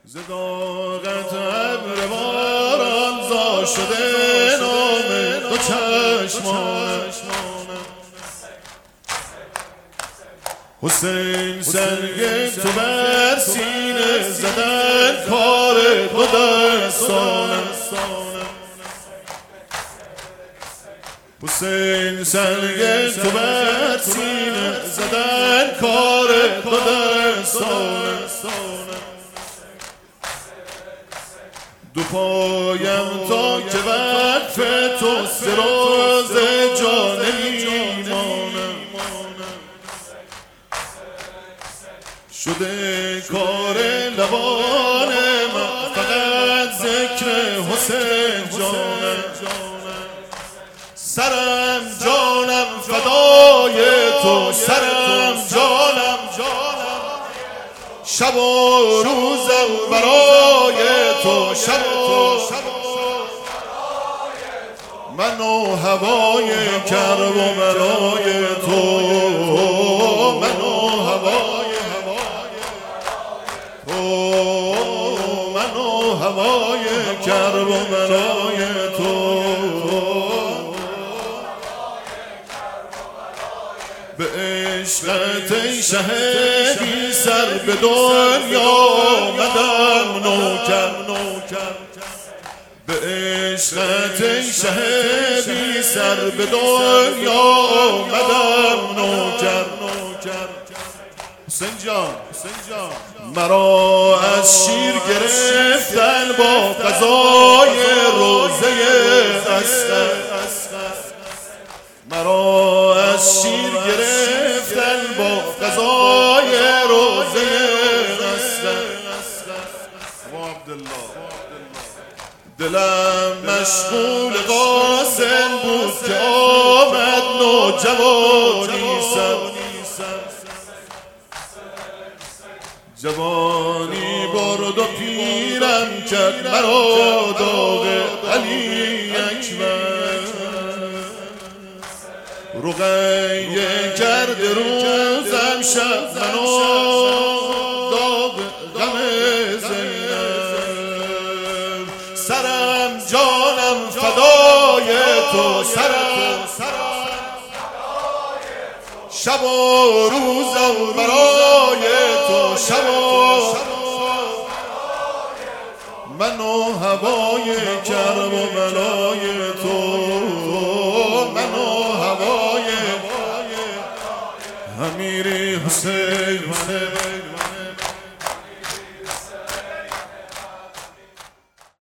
ز داغت ابر باران زا شده نام دو چشمانم. حسین سنگ تو بر سینه زدن کار دو دستانم. حسین سنگ تو بر سینه زدن کار دو دستانم. دو پایم تا که وقف تو سراز جان میمانم. شده کار لبان من فقط ذکر حسین جانم. سرم جانم فدای تو، سرم جانم شب و روزم برای تو، شب و من و هوای کرب و برای تو، من و هوای من و هوای کرب و برای تو. به عشقت ای شه بی سر به دنیا آمدم نوکر. به عشقت ای شه بی سر به دنیا آمدم نوکر. حسین جان مرا از شیر گرفتن با قضای روزه اصغر. مرا از شیر گرفتن با قضای روزه اصغر. دلم مشغول قاسم بود که آمد نوجوانی سر. جوانی برد و پیرم کرد مرا داغ علی اکبر. رقیه کرد روزم شب منو داغ غم زینب. سرم جانم فدای تو، سرم شب و روزم برای تو، شب و من و هوای کرب و بلای تو، من و هوای امیری حسین.